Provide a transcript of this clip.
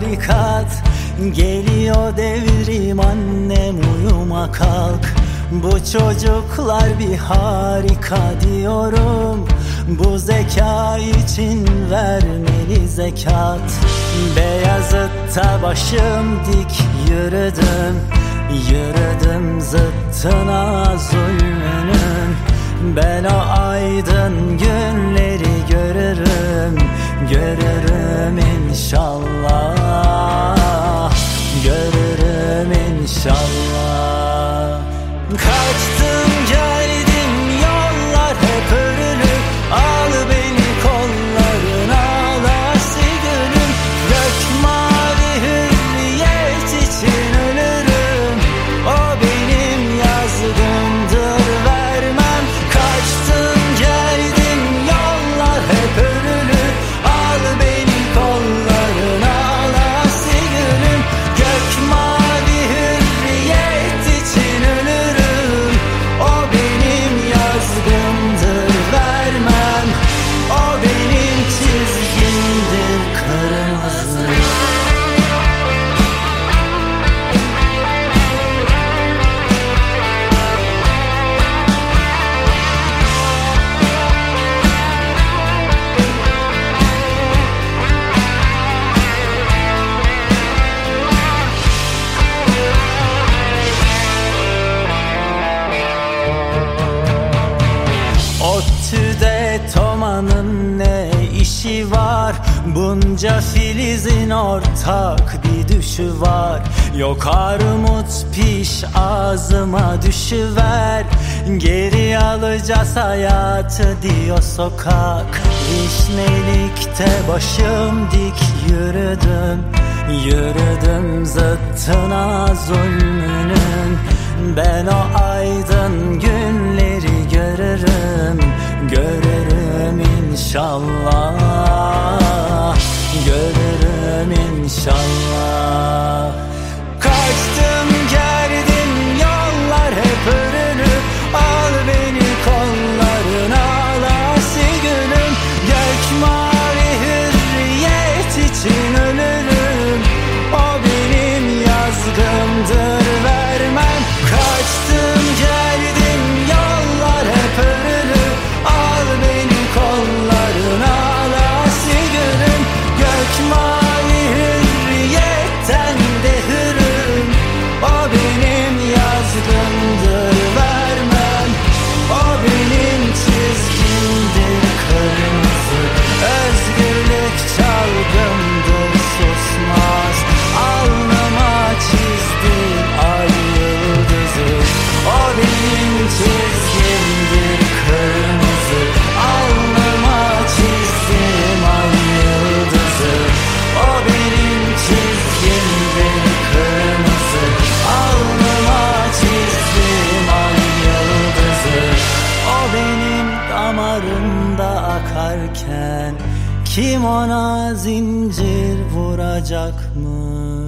barikat. Geliyor devrim annem, uyuma kalk. Bu çocuklar bir harika diyorum. Bu zeka için vermeli zekat. Beyazıt'ta başım dik yürüdüm, yürüdüm zıttına zulmünün. Ben o aydın günleri görürüm, görürüm inşallah, görürüm inşallah. Kaçtım geldim yollar hep örülü, al beni kollarına alası gönül. Gök mavi hürriyet için ölürüm, o benim yazgımdır vermem. Kaçtım geldim yollar hep örülü, al beni kollarına alası gönül. Gök mavi hürriyet için ölürüm, o benim yazgımdır vermem. O benim çizgimdir kırmızı. ODTÜ'de Toma'nın ne işi var? Bunca filizin ortak bir düşü var. Yok armut piş ağzıma düşüver, geri alacağız hayatı diyor sokak. Vişnelikte başım dik yürüdüm, yürüdüm zıttına zulmünün. Ben o aydın günleri görürüm, görürüm inşallah, görürüm inşallah. Kaçtım geldim yollar hep örülü, al beni kollarına alası gönül. Gök mavi hürriyet için ölürüm, o benim yazgımdır vermem. Kaçtım geldim yollar hep örülü, al beni kollarına alası gönül. Gök mavi hürriyetten de hürüm, o benim yazgımdır vermem. O benim çizgimdir kırmızı, özgürlük çalgımdır susmaz. Alnıma çizdim ay yıldızı, o benim çizgimdir kırmızı. Alnıma çizdim ay yıldızı, o benim çizgimdir kırmızı. Alnıma çizdim ay yıldızı, o benim damarımda akarken kim ona zincir vuracak mı?